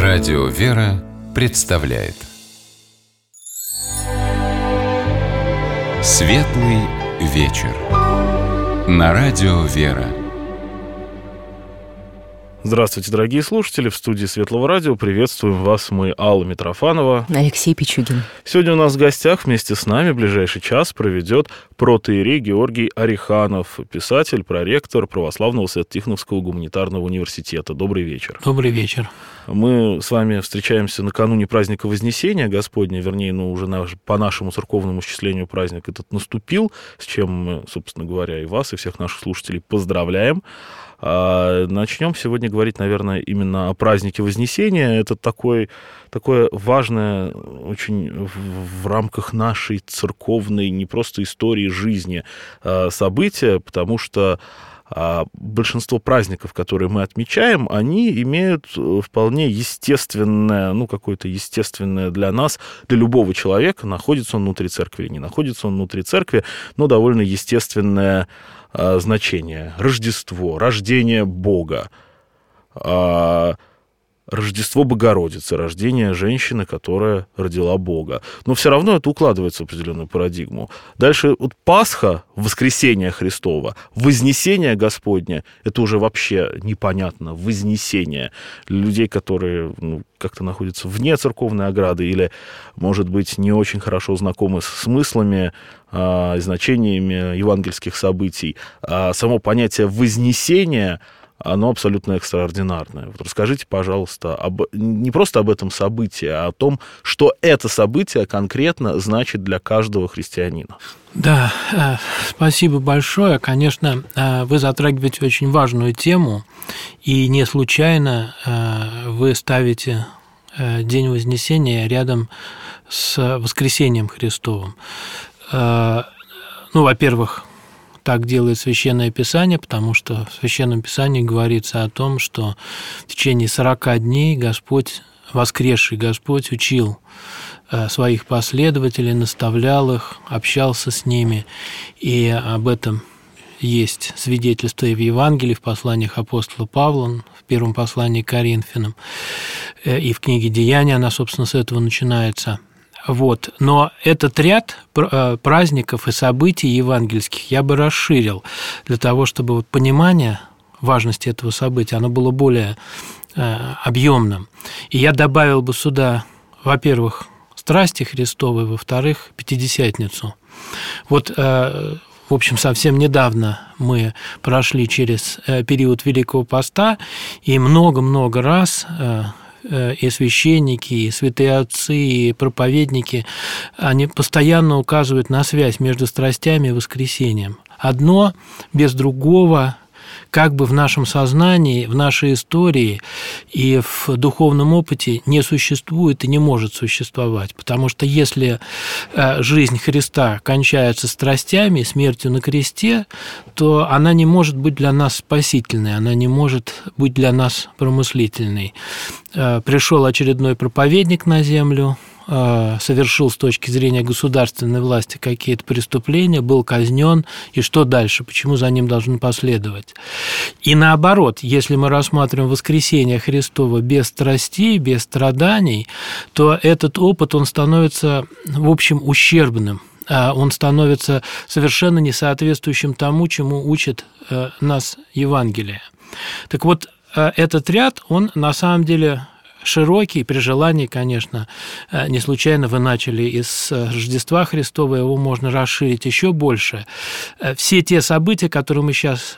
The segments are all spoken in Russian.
Радио «Вера» представляет Светлый вечер на Радио «Вера». Здравствуйте, дорогие слушатели. В студии Светлого радио приветствуем вас мы, Алла Митрофанова, Алексей Пичугин. Сегодня у нас в гостях вместе с нами ближайший час проведет протоиерей Георгий Ореханов, писатель, проректор Православного Свято-Тихоновского гуманитарного университета. Добрый вечер. Добрый вечер. Мы с вами встречаемся накануне праздника Вознесения Господня, вернее, уже по нашему церковному счислению праздник этот наступил, с чем мы, собственно говоря, и вас, и всех наших слушателей поздравляем. Начнем сегодня говорить, наверное, именно о празднике Вознесения. Это такое важное очень в рамках нашей церковной, не просто истории жизни, событие, потому что большинство праздников, которые мы отмечаем, они имеют вполне естественное, какое-то естественное для нас, для любого человека, находится он внутри церкви или не находится он внутри церкви, но довольно естественное значение. Рождество, рождение Бога, Рождество Богородицы, рождение женщины, которая родила Бога. Но все равно это укладывается в определенную парадигму. Дальше Пасха, воскресение Христово, вознесение Господне, это уже вообще непонятно. Вознесение для людей, которые как-то находятся вне церковной ограды или, может быть, не очень хорошо знакомы с смыслами, значениями евангельских событий. Само понятие вознесения, оно абсолютно экстраординарное. Вот расскажите, пожалуйста, не просто об этом событии, а о том, что это событие конкретно значит для каждого христианина. Да, спасибо большое. Конечно, вы затрагиваете очень важную тему, и не случайно вы ставите День Вознесения рядом с Воскресением Христовым. Во-первых, так делает Священное Писание, потому что в Священном Писании говорится о том, что в течение 40 дней Господь, воскресший Господь, учил своих последователей, наставлял их, общался с ними, и об этом есть свидетельство и в Евангелии, в посланиях апостола Павла, в первом послании к Коринфянам, и в книге «Деяния», она, собственно, с этого начинается. Но этот ряд праздников и событий евангельских я бы расширил для того, чтобы понимание важности этого события, оно было более объемным. И я добавил бы сюда, во-первых, страсти Христовой, во-вторых, Пятидесятницу. В общем, совсем недавно мы прошли через период Великого Поста, и много-много раз и священники, и святые отцы, и проповедники, они постоянно указывают на связь между страстями и воскресением. Одно без другого как бы в нашем сознании, в нашей истории и в духовном опыте не существует и не может существовать. Потому что если жизнь Христа кончается страстями, смертью на кресте, то она не может быть для нас спасительной, она не может быть для нас промыслительной. Пришел очередной проповедник на землю, совершил с точки зрения государственной власти какие-то преступления, был казнен, и что дальше, почему за ним должны последовать. И наоборот, если мы рассматриваем воскресение Христово без страстей, без страданий, то этот опыт, он становится, в общем, ущербным, он становится совершенно несоответствующим тому, чему учит нас Евангелие. Так вот, этот ряд, он на самом деле широкий, при желании, конечно, не случайно вы начали из Рождества Христова, его можно расширить еще больше. Все те события, которые мы сейчас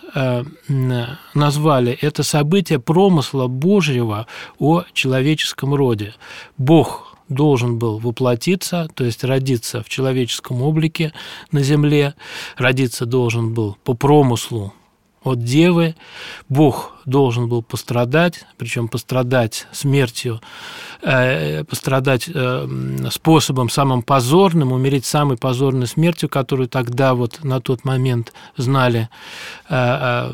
назвали, это события промысла Божьего о человеческом роде. Бог должен был воплотиться, то есть родиться в человеческом облике на земле, родиться должен был по промыслу от Девы, Бог должен был пострадать, причем пострадать смертью, пострадать способом самым позорным, умереть самой позорной смертью, которую тогда на тот момент знали в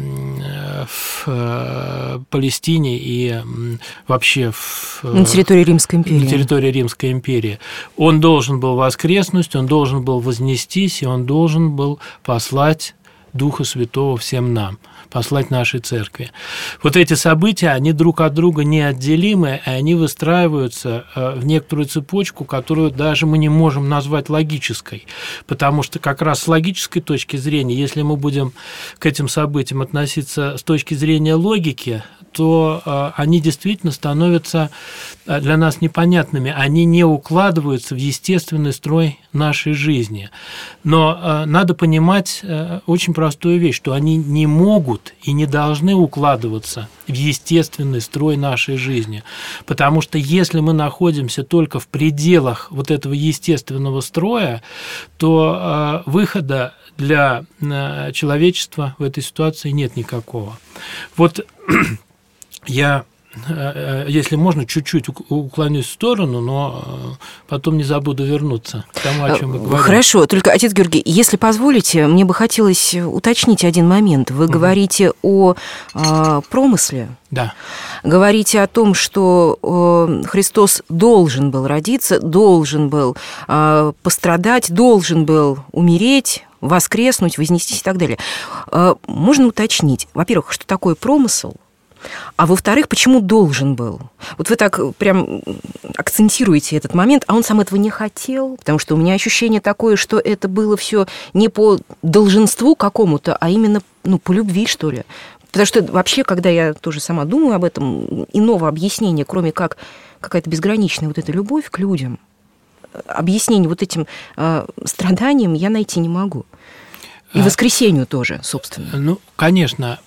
Палестине и вообще на территории Римской империи. На территории Римской империи. Он должен был воскреснуть, он должен был вознестись, и он должен был послать Духа Святого всем нам. послать нашей церкви. Вот эти события, они друг от друга неотделимы, и они выстраиваются в некоторую цепочку, которую даже мы не можем назвать логической, потому что как раз с логической точки зрения, если мы будем к этим событиям относиться с точки зрения логики, то они действительно становятся для нас непонятными, они не укладываются в естественный строй нашей жизни. Но надо понимать очень простую вещь, что они не могут и не должны укладываться в естественный строй нашей жизни, потому что если мы находимся только в пределах вот этого естественного строя, то выхода для человечества в этой ситуации нет никакого. Вот я, если можно, чуть-чуть уклонюсь в сторону, но потом не забуду вернуться к тому, о чем мы говорим. Хорошо, только, отец Георгий, если позволите, мне бы хотелось уточнить один момент. Вы говорите о промысле. Да. Говорите о том, что Христос должен был родиться, должен был пострадать, должен был умереть, воскреснуть, вознестись и так далее. Можно уточнить, во-первых, что такое промысел? А во-вторых, почему должен был? Вот вы так прям акцентируете этот момент, а он сам этого не хотел, потому что у меня ощущение такое, что это было все не по долженству какому-то, а именно по любви, что ли. Потому что вообще, когда я тоже сама думаю об этом, иного объяснения, кроме как какая-то безграничная вот эта любовь к людям, объяснение вот этим страданиям я найти не могу. И воскресению тоже, собственно. Ну, конечно.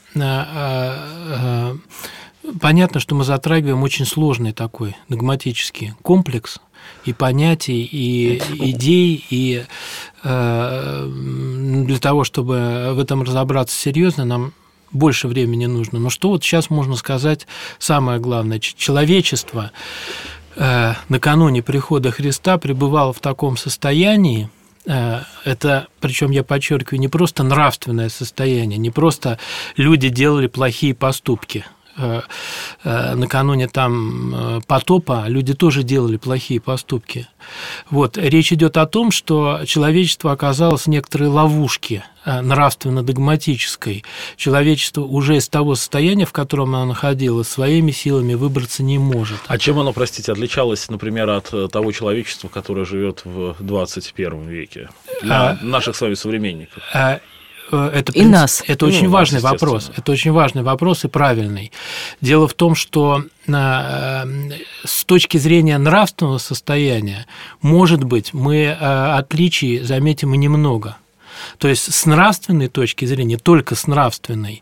Понятно, что мы затрагиваем очень сложный такой догматический комплекс и понятий, и идей, и для того, чтобы в этом разобраться серьезно, нам больше времени нужно. Но что вот сейчас можно сказать самое главное? Человечество накануне прихода Христа пребывало в таком состоянии, это, причем я подчеркиваю, не просто нравственное состояние, не просто люди делали плохие поступки. Накануне там потопа люди тоже делали плохие поступки. Вот. Речь идет о том, что человечество оказалось в некоторой ловушке нравственно-догматической. Человечество уже из того состояния, в котором оно находилось, своими силами выбраться не может. А чем оно, простите, отличалось, например, от того человечества, которое живет в 21 веке, для наших с вами современников? Это нас. Это очень важный вопрос. Это очень важный вопрос и правильный. Дело в том, что с точки зрения нравственного состояния, может быть, мы отличий заметим и немного. То есть с нравственной точки зрения, только с нравственной,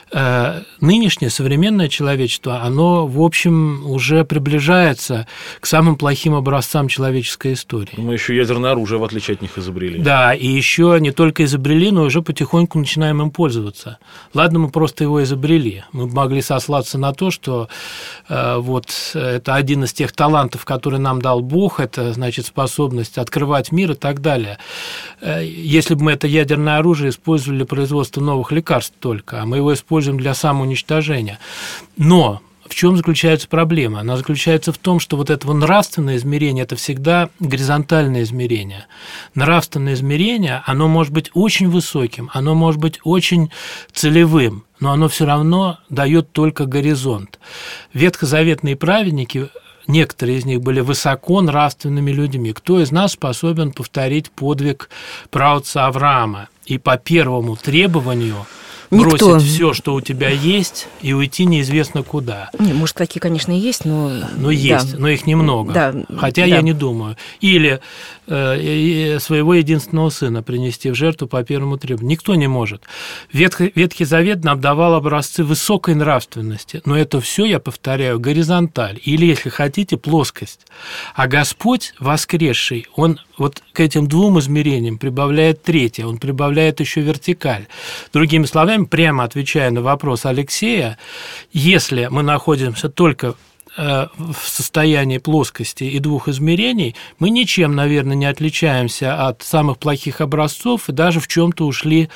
нынешнее современное человечество, оно, в общем, уже приближается к самым плохим образцам человеческой истории. Мы еще ядерное оружие, в отличие от них, изобрели. Да, и еще не только изобрели, но уже потихоньку начинаем им пользоваться. Ладно, мы просто его изобрели. Мы могли сослаться на то, что вот это один из тех талантов, который нам дал Бог, это, значит, способность открывать мир и так далее. Если бы мы это ядерное оружие использовали для производства новых лекарств только, а мы его используем для самоуничтожения. Но в чем заключается проблема? Она заключается в том, что вот это нравственное измерение – это всегда горизонтальное измерение. Нравственное измерение, оно может быть очень высоким, оно может быть очень целевым, но оно все равно дает только горизонт. Ветхозаветные праведники, некоторые из них были высоко нравственными людьми. Кто из нас способен повторить подвиг праотца Авраама и по первому требованию бросить все, что у тебя есть, и уйти неизвестно куда? Может, такие, конечно, и есть, но... Но есть, да. Но их немного. Да. Хотя да. Я не думаю. Или своего единственного сына принести в жертву по первому требованию. Никто не может. Ветхий Завет нам давал образцы высокой нравственности, но это все, я повторяю, горизонталь, или, если хотите, плоскость. А Господь воскресший, Он вот к этим двум измерениям прибавляет третье, Он прибавляет еще вертикаль. Другими словами, прямо отвечая на вопрос Алексея, если мы находимся только в состоянии плоскости и двух измерений, мы ничем, наверное, не отличаемся от самых плохих образцов и даже в чем-то ушли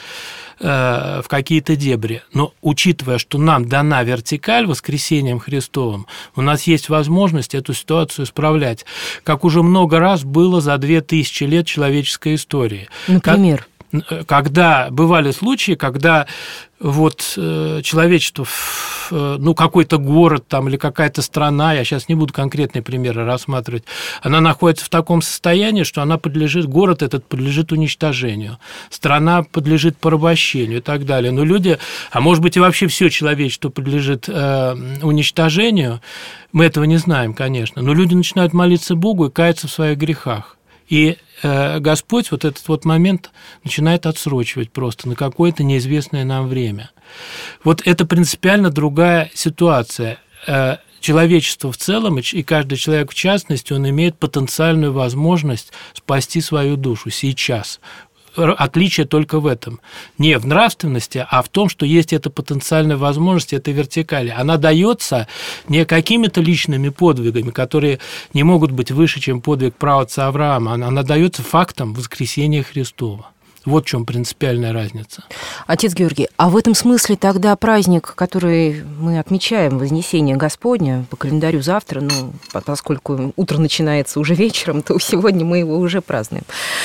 в какие-то дебри. Но учитывая, что нам дана вертикаль воскресением Христовым, у нас есть возможность эту ситуацию исправлять, как уже много раз было за 2000 лет человеческой истории. Например? когда бывали случаи, когда вот человечество, ну, какой-то город там или какая-то страна, я сейчас не буду конкретные примеры рассматривать, она находится в таком состоянии, что она подлежит, город этот подлежит уничтожению, страна подлежит порабощению и так далее. Но люди, а может быть и вообще все человечество подлежит уничтожению, мы этого не знаем, конечно, но люди начинают молиться Богу и каяться в своих грехах. И Господь вот этот вот момент начинает отсрочивать просто на какое-то неизвестное нам время. Вот это принципиально другая ситуация. Человечество в целом и каждый человек в частности, он имеет потенциальную возможность спасти свою душу сейчас. Отличие только в этом. Не в нравственности, а в том, что есть эта потенциальная возможность, эта вертикаль. Она дается не какими-то личными подвигами, которые не могут быть выше, чем подвиг праотца Авраама. Она дается фактом воскресения Христова. Вот в чем принципиальная разница. Отец Георгий, а в этом смысле тогда праздник, который мы отмечаем, Вознесение Господня, по календарю завтра, ну, поскольку утро начинается уже вечером, то сегодня мы его уже празднуем.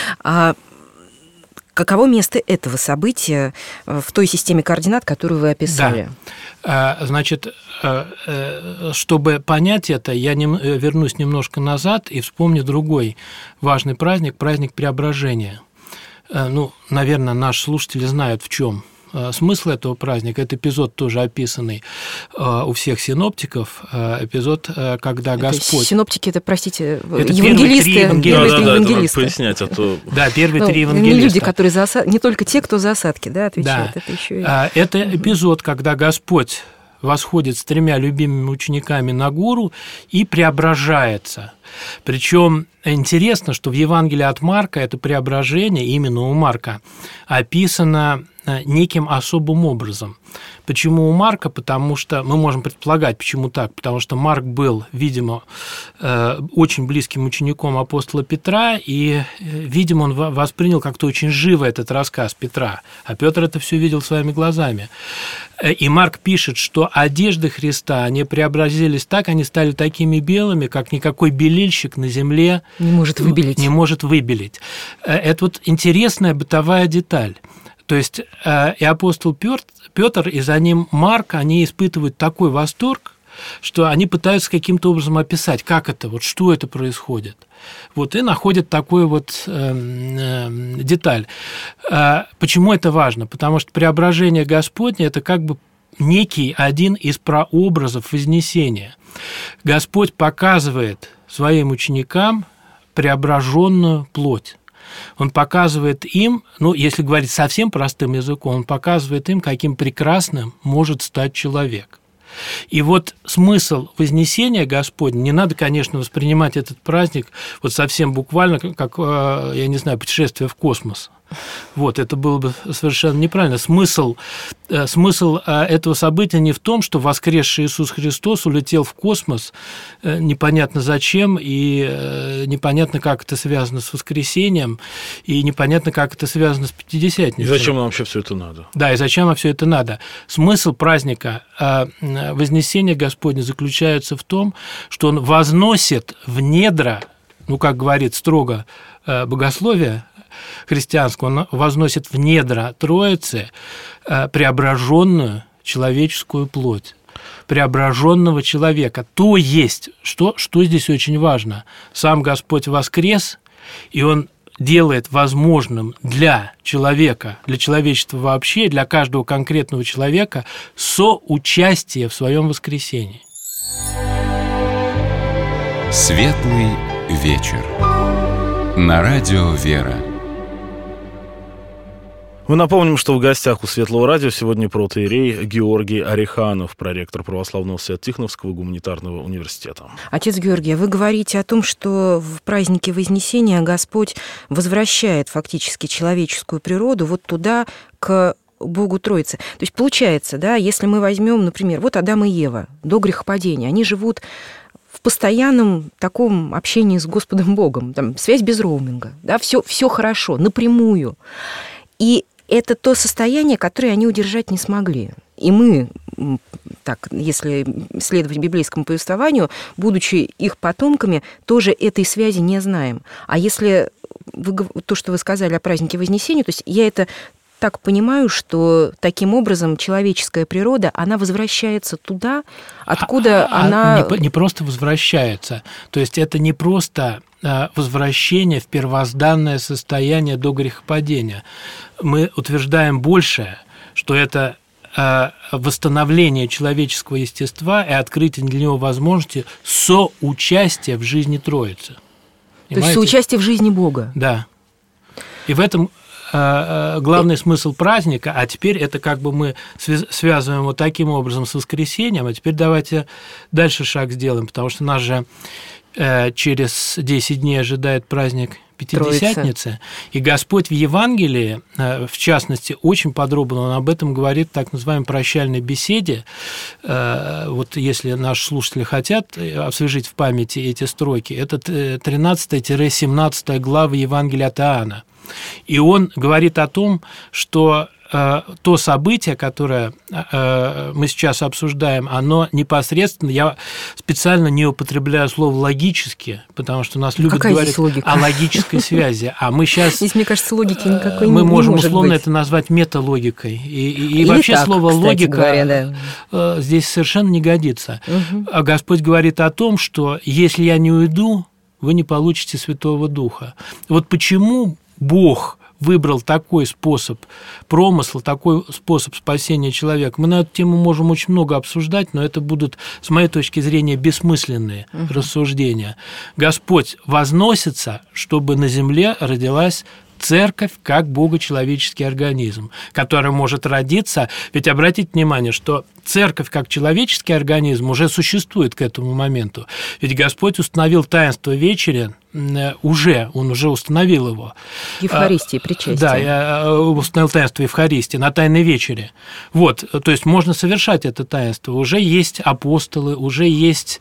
Каково место этого события в той системе координат, которую вы описали? Да. Значит, чтобы понять это, я вернусь немножко назад и вспомню другой важный праздник, праздник Преображения. Ну, наверное, наши слушатели знают, в чем смысл этого праздника. Это эпизод тоже описанный у всех синоптиков, эпизод, когда Господь... Синоптики, это, простите, это евангелисты. Евангелисты. Пояснять, а то... Да, первые три евангелиста. Люди, которые не только те, кто засадки, да, отвечают. Да. Это еще и... Это эпизод, когда Господь восходит с 3 любимыми учениками на гору и преображается. Причем интересно, что в Евангелии от Марка это преображение, именно у Марка, описано неким особым образом. Почему у Марка? Потому что мы можем предполагать, почему так. Потому что Марк был, видимо, очень близким учеником апостола Петра, и, видимо, он воспринял как-то очень живо этот рассказ Петра, а Петр это все видел своими глазами. И Марк пишет, что одежды Христа, они преобразились так, они стали такими белыми, как никакой белильщик на земле не может выбелить. Это вот интересная бытовая деталь. То есть и апостол Петр, и за ним Марк, они испытывают такой восторг, что они пытаются каким-то образом описать, как это, вот что это происходит. Вот, и находят такую вот деталь. Почему это важно? Потому что преображение Господне – это как бы некий один из прообразов Вознесения. Господь показывает своим ученикам преображенную плоть. Он показывает им, ну, если говорить совсем простым языком, он показывает им, каким прекрасным может стать человек. И вот смысл Вознесения Господня, не надо, конечно, воспринимать этот праздник вот совсем буквально, как, я не знаю, путешествие в космос. Вот, это было бы совершенно неправильно. Смысл этого события не в том, что воскресший Иисус Христос улетел в космос, непонятно зачем, и непонятно, как это связано с воскресением, и непонятно, как это связано с Пятидесятницей. И зачем нам вообще все это надо? Да, и зачем нам все это надо? Смысл праздника Вознесения Господня заключается в том, что он возносит в недра, ну, как говорит строго богословие христианского, он возносит в недра Троицы преображенную человеческую плоть, преображенного человека. То есть, что здесь очень важно, сам Господь воскрес, и Он делает возможным для человека, для человечества вообще, для каждого конкретного человека соучастие в своем воскресении. Светлый вечер. На радио «Вера». Мы напомним, что в гостях у Светлого радио сегодня протоиерей Георгий Ореханов, проректор Православного Свято-Тихоновского гуманитарного университета. Отец Георгий, вы говорите о том, что в празднике Вознесения Господь возвращает фактически человеческую природу вот туда, к Богу Троицы. То есть получается, да, если мы возьмем, например, вот Адам и Ева до грехопадения, они живут в постоянном таком общении с Господом Богом, там, связь без роуминга, да, все хорошо, напрямую. И это то состояние, которое они удержать не смогли. И мы, так, если следовать библейскому повествованию, будучи их потомками, тоже этой связи не знаем. А если то, что вы сказали о празднике Вознесения, то есть я это так понимаю, что таким образом человеческая природа, она возвращается туда, откуда она... Не просто возвращается, то есть это не просто возвращение в первозданное состояние до грехопадения. Мы утверждаем большее, что это восстановление человеческого естества и открытие для него возможности соучастия в жизни Троицы. То есть соучастие в жизни Бога. Да. И в этом главный смысл праздника, а теперь это как бы мы связываем вот таким образом с воскресением, а теперь давайте дальше шаг сделаем, потому что нас же через 10 дней ожидает праздник Пятидесятницы, Троица. И Господь в Евангелии, в частности, очень подробно он об этом говорит в так называемой прощальной беседе. Вот если наши слушатели хотят освежить в памяти эти строки, это 13-17 глава Евангелия от Иоанна. И он говорит о том, что то событие, которое мы сейчас обсуждаем, оно непосредственно, я специально не употребляю слово «логически», потому что нас любят говорить о логической связи, а мы сейчас... Здесь, мне кажется, логики никакой мы не можем может условно быть. Это назвать металогикой. И вообще так, слово «логика» говоря, да. Здесь совершенно не годится. Угу. А Господь говорит о том, что если я не уйду, вы не получите Святого Духа. Вот почему Бог выбрал такой способ промысла, такой способ спасения человека. Мы на эту тему можем очень много обсуждать, но это будут, с моей точки зрения, бессмысленные рассуждения. Господь возносится, чтобы на земле родилась церковь как богочеловеческий организм, который может родиться. Ведь обратите внимание, что церковь как человеческий организм уже существует к этому моменту. Ведь Господь установил таинство вечери, он уже установил его. Евхаристии, причастие. Да, я установил таинство Евхаристии на Тайной вечере. Вот, то есть можно совершать это таинство. Уже есть апостолы, уже есть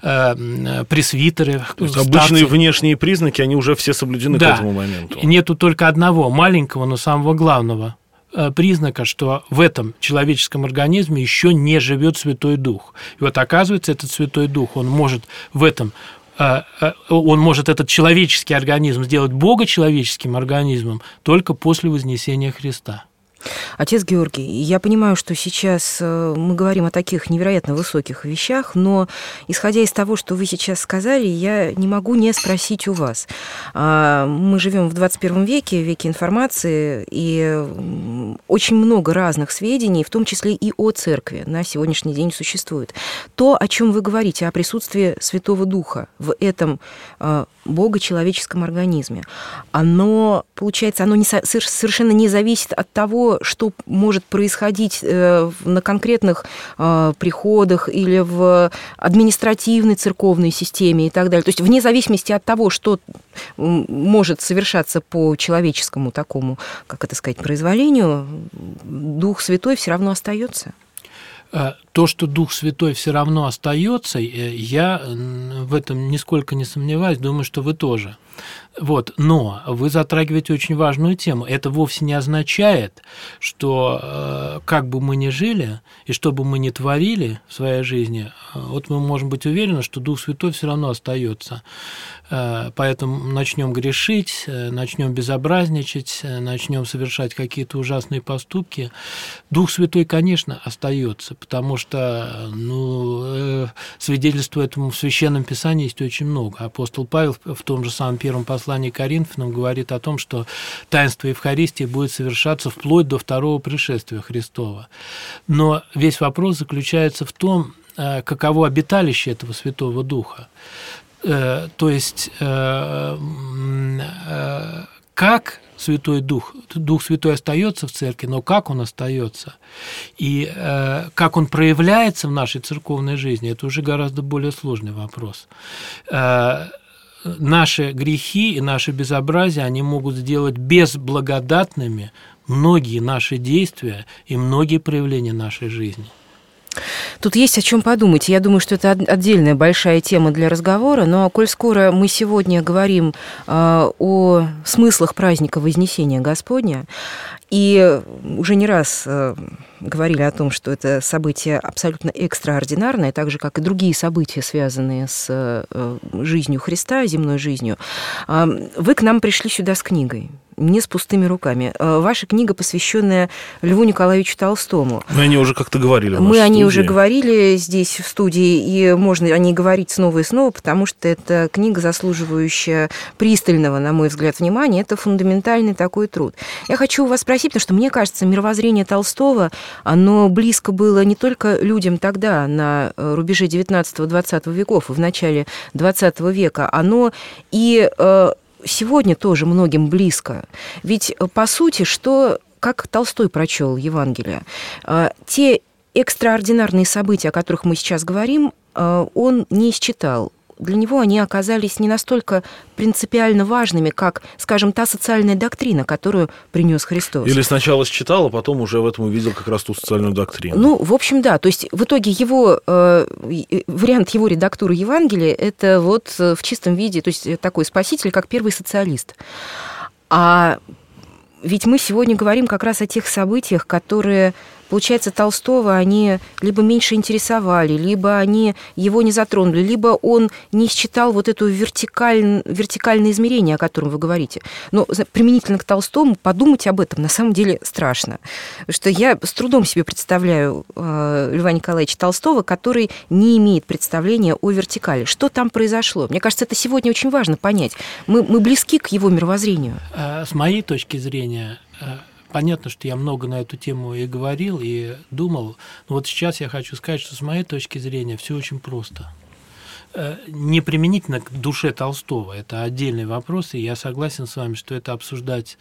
пресвитеры. То есть обычные внешние признаки, они уже все соблюдены к этому моменту. Нету только одного маленького, но самого главного признака, что в этом человеческом организме еще не живет Святой Дух. И вот оказывается, этот Святой Дух, он может этот человеческий организм сделать богочеловеческим организмом только после вознесения Христа. Отец Георгий, я понимаю, что сейчас мы говорим о таких невероятно высоких вещах, но, исходя из того, что вы сейчас сказали, я не могу не спросить у вас. Мы живем в 21 веке, веке информации, и очень много разных сведений, в том числе и о церкви, на сегодняшний день существует. То, о чем вы говорите, о присутствии Святого Духа в этом богочеловеческом организме, оно, получается, совершенно не зависит от того, что может происходить на конкретных приходах или в административной церковной системе и так далее. То есть вне зависимости от того, что может совершаться по человеческому такому, как это сказать, произволению, Дух Святой все равно остается. То, что Дух Святой все равно остается, я в этом нисколько не сомневаюсь, думаю, что вы тоже. Вот. Но вы затрагиваете очень важную тему. Это вовсе не означает, что как бы мы ни жили и что бы мы ни творили в своей жизни, вот мы можем быть уверены, что Дух Святой все равно остается. Поэтому начнем грешить, начнем безобразничать, начнем совершать какие-то ужасные поступки. Дух Святой, конечно, остается, потому что свидетельств этому в Священном Писании есть очень много. Апостол Павел в том же самом первом послании к Коринфянам говорит о том, что таинство Евхаристии будет совершаться вплоть до второго пришествия Христова. Но весь вопрос заключается в том, каково обиталище этого Святого Духа. То есть, как Святой Дух, Дух Святой остается в церкви, но как он остается и как он проявляется в нашей церковной жизни, это уже гораздо более сложный вопрос. Наши грехи и наши безобразия, они могут сделать безблагодатными многие наши действия и многие проявления нашей жизни. Тут есть о чем подумать. Я думаю, что это отдельная большая тема для разговора, но коль скоро мы сегодня говорим о смыслах праздника Вознесения Господня, и уже не раз говорили о том, что это событие абсолютно экстраординарное, так же, как и другие события, связанные с жизнью Христа, земной жизнью. Вы к нам пришли сюда с книгой. Не с пустыми руками. Ваша книга, посвященная Льву Николаевичу Толстому. Мы о ней уже как-то говорили. Мы о ней уже говорили здесь, в студии, и можно о ней говорить снова и снова, потому что это книга, заслуживающая пристального, на мой взгляд, внимания. Это фундаментальный такой труд. Я хочу у вас спросить, потому что, мне кажется, мировоззрение Толстого, оно близко было не только людям тогда, на рубеже 19-20 веков и в начале 20 века, оно и сегодня тоже многим близко. Ведь, по сути, как Толстой прочел Евангелие, те экстраординарные события, о которых мы сейчас говорим, он не считал. Для него они оказались не настолько принципиально важными, как, скажем, та социальная доктрина, которую принес Христос. Или сначала считал, а потом уже в этом увидел как раз ту социальную доктрину. Ну, в общем, да. То есть в итоге вариант его редактуры Евангелия – это вот в чистом виде, то есть такой спаситель, как первый социалист. А ведь мы сегодня говорим как раз о тех событиях, которые, получается, Толстого они либо меньше интересовали, либо они его не затронули, либо он не считал вот это вертикальное измерение, о котором вы говорите. Но применительно к Толстому подумать об этом на самом деле страшно. Потому что я с трудом себе представляю Льва Николаевича Толстого, который не имеет представления о вертикали. Что там произошло? Мне кажется, это сегодня очень важно понять. Мы близки к его мировоззрению. С моей точки зрения, понятно, что я много на эту тему и говорил, и думал. Но вот сейчас я хочу сказать, что с моей точки зрения все очень просто. Не применительно к душе Толстого, это отдельный вопрос, и я согласен с вами, что это обсуждать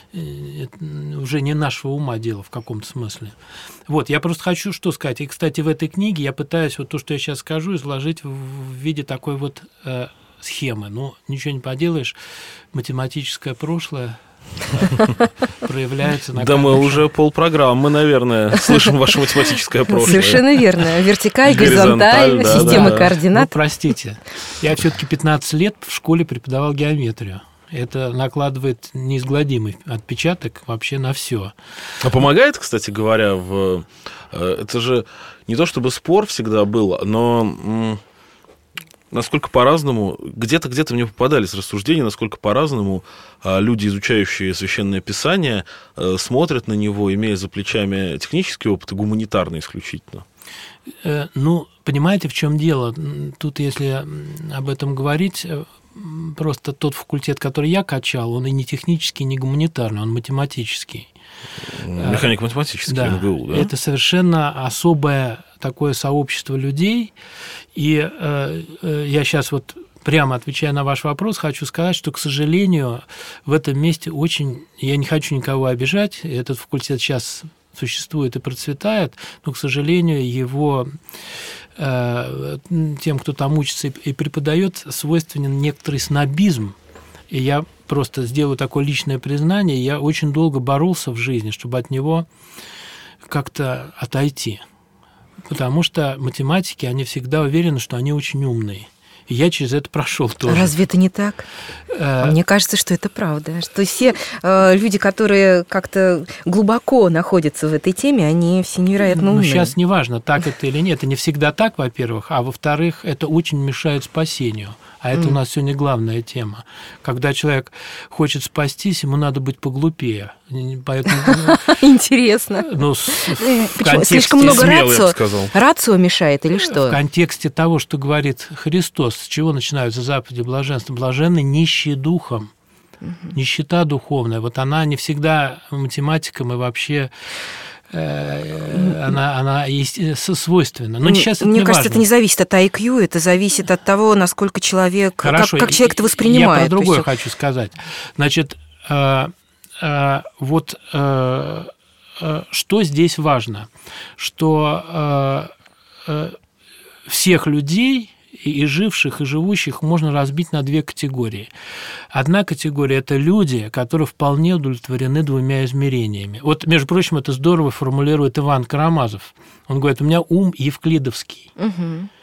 уже не нашего ума дело в каком-то смысле. Вот, я просто хочу что сказать. И, кстати, в этой книге я пытаюсь вот то, что я сейчас скажу, изложить в виде такой вот схемы. Ну, ничего не поделаешь, математическое прошлое проявляется на Да, мы уже полпрограммы, наверное, слышим ваше математическое прошлое. Совершенно верно. Вертикаль, горизонталь, система координат. Ну, простите, я все-таки 15 лет в школе преподавал геометрию. Это накладывает неизгладимый отпечаток вообще на все. А помогает, кстати говоря, это же не то чтобы спор всегда был, но насколько по-разному, где-то мне попадались рассуждения, насколько по-разному люди, изучающие Священное Писание, смотрят на него, имея за плечами технический опыт и гуманитарный исключительно. Ну, понимаете, в чем дело? Тут, если об этом говорить, просто тот факультет, который я качал, он и не технический, не гуманитарный, он математический. Механико-математический, да, МГУ, да? Это совершенно особое такое сообщество людей. И я сейчас вот прямо отвечая на ваш вопрос, хочу сказать, что, к сожалению, в этом месте я не хочу никого обижать, этот факультет сейчас существует и процветает, но, к сожалению, его тем, кто там учится и преподает, свойственен некоторый снобизм. И я просто сделаю такое личное признание, я очень долго боролся в жизни, чтобы от него как-то отойти. Потому что математики, они всегда уверены, что они очень умные. И я через это прошел тоже. Разве это не так? Мне кажется, что это правда. Что все люди, которые как-то глубоко находятся в этой теме, они все невероятно умные. Сейчас не важно, так это или нет. Это не всегда так, во-первых. А во-вторых, это очень мешает спасению. А это у нас сегодня главная тема. Когда человек хочет спастись, ему надо быть поглупее. Поэтому, интересно. Почему? Слишком много рацио мешает или что? В контексте того, что говорит Христос, с чего начинаются заповеди блаженства? Блаженны нищие духом. Нищета духовная. Вот она не всегда математикам и вообще она свойственна. Но сейчас Мне кажется, это не зависит от IQ, это зависит от того, насколько человек, как человек это воспринимает. Я про другое хочу сказать. Значит, вот что здесь важно, что всех людей, и живших, и живущих можно разбить на две категории. Одна категория – это люди, которые вполне удовлетворены двумя измерениями. Вот, между прочим, это здорово формулирует Иван Карамазов. Он говорит, у меня ум евклидовский.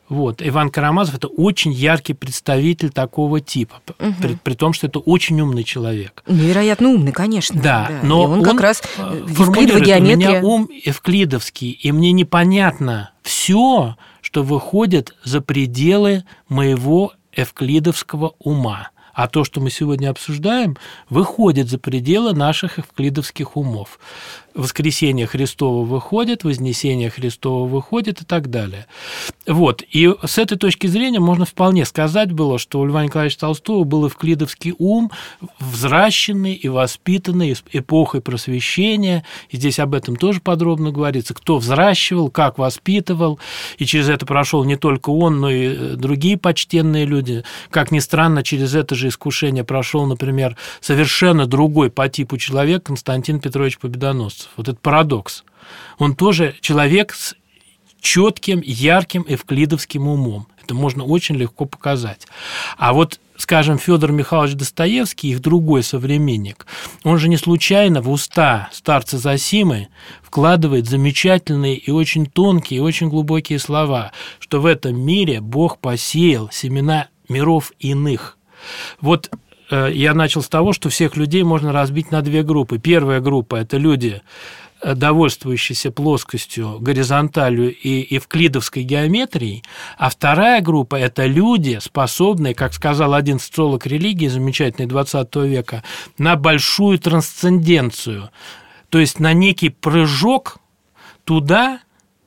Вот. Иван Карамазов – это очень яркий представитель такого типа, при том, что это очень умный человек. Невероятно умный, конечно. Да, но и он как раз формулирует: у меня ум эвклидовский, и мне непонятно все, что выходит за пределы моего эвклидовского ума. А то, что мы сегодня обсуждаем, выходит за пределы наших эвклидовских умов. Воскресение Христово выходит, Вознесение Христово выходит и так далее. Вот. И с этой точки зрения можно вполне сказать было, что у Льва Николаевича Толстого был эвклидовский ум, взращенный и воспитанный эпохой Просвещения. И здесь об этом тоже подробно говорится. Кто взращивал, как воспитывал. И через это прошел не только он, но и другие почтенные люди. Как ни странно, через это же искушение прошел, например, совершенно другой по типу человек Константин Петрович Победоносцев. Вот этот парадокс. Он тоже человек с четким, ярким эвклидовским умом. Это можно очень легко показать. А вот, скажем, Федор Михайлович Достоевский, их другой современник, он же не случайно в уста старца Зосимы вкладывает замечательные и очень тонкие, и очень глубокие слова, что в этом мире Бог посеял семена миров иных. Вот я начал с того, что всех людей можно разбить на две группы. Первая группа – это люди, довольствующиеся плоскостью, горизонталью и эвклидовской геометрией, а вторая группа – это люди, способные, как сказал один социолог религии, замечательный XX века, на большую трансценденцию, то есть на некий прыжок туда,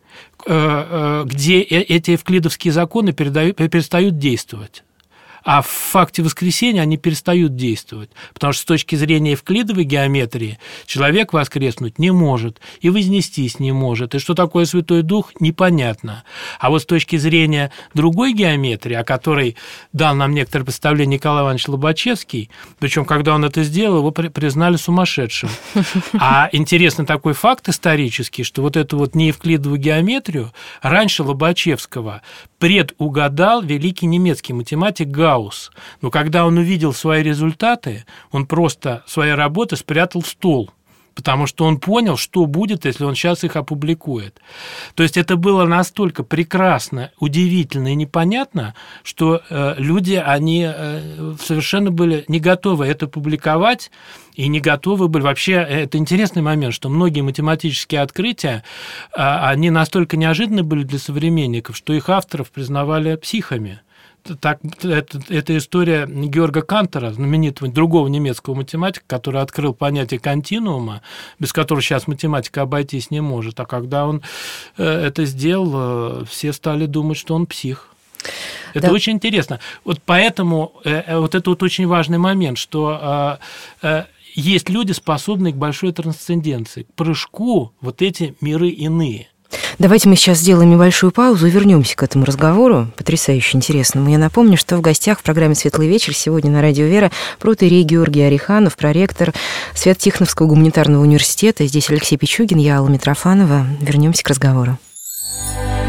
где эти эвклидовские законы перестают действовать. А в факте воскресения они перестают действовать, потому что с точки зрения эвклидовой геометрии человек воскреснуть не может и вознестись не может, и что такое Святой Дух, непонятно. А вот с точки зрения другой геометрии, о которой дал нам некоторое представление Николай Иванович Лобачевский, причем когда он это сделал, его признали сумасшедшим. А интересный такой факт исторический, что вот эту вот неэвклидовую геометрию раньше Лобачевского предугадал великий немецкий математик Гаусс. Но когда он увидел свои результаты, он просто свои работы спрятал в стол, потому что он понял, что будет, если он сейчас их опубликует. То есть это было настолько прекрасно, удивительно и непонятно, что люди, они совершенно были не готовы это публиковать, и не готовы были. Вообще, это интересный момент, что многие математические открытия, они настолько неожиданны были для современников, что их авторов признавали психами. Так, это история Георга Кантера, знаменитого другого немецкого математика, который открыл понятие континуума, без которого сейчас математика обойтись не может. А когда он это сделал, все стали думать, что он псих. Это очень интересно. Вот поэтому вот это вот очень важный момент, что есть люди, способные к большой трансценденции, к прыжку вот эти миры иные. Давайте мы сейчас сделаем небольшую паузу и вернемся к этому разговору, потрясающе интересному. Я напомню, что в гостях в программе «Светлый вечер» сегодня на радио «Вера» протоиерей Георгий Ореханов, проректор Свято-Тихоновского гуманитарного университета. Здесь Алексей Пичугин, я Алла Митрофанова. Вернемся к разговору.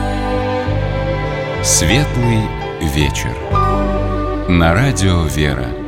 «Светлый вечер» на радио «Вера».